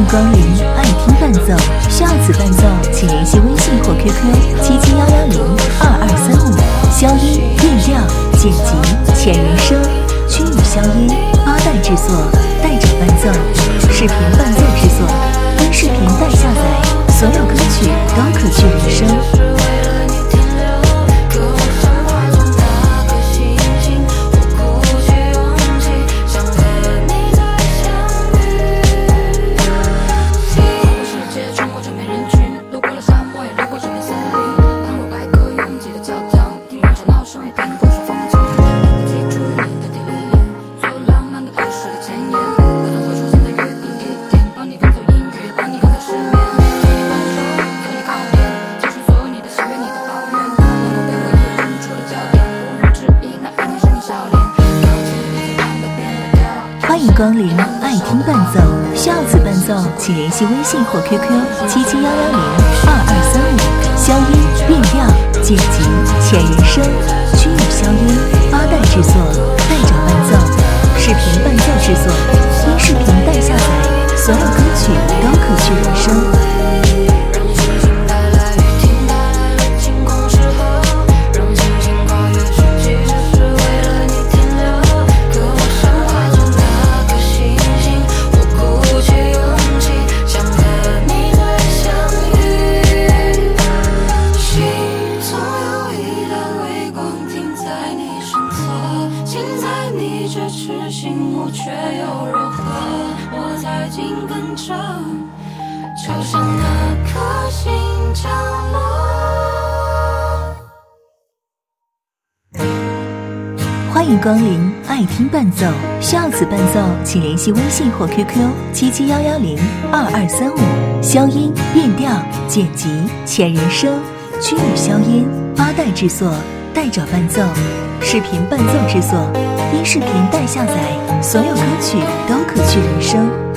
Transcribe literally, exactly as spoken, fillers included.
光临爱听伴奏，需要此伴奏，请联系微信或 Q Q 七七幺幺零二二三五。消音、变调、剪辑、前人声、区域消音、八代制作、带着伴奏、视频伴奏制作，音视频带下载，所有歌曲都可去人声。欢迎光临爱听伴奏，需要此伴奏，请联系微信或 Q Q 七七幺幺零二二三五。消音、变调、剪辑、前人声、区域消音、八代制作、带着伴奏、视频伴奏制作，音视频带下载，所有歌曲都可去人声。 却又柔和，我在紧跟着，就像那颗心降落。 欢迎光临爱听伴奏，需要此伴奏，请联系微信或 Q Q 七七幺幺零二二三五。消音、变调、剪辑、前人声、区域消音、八代制作、带着伴奏、视频伴奏制作，音视频带下载，所有歌曲都可去人声。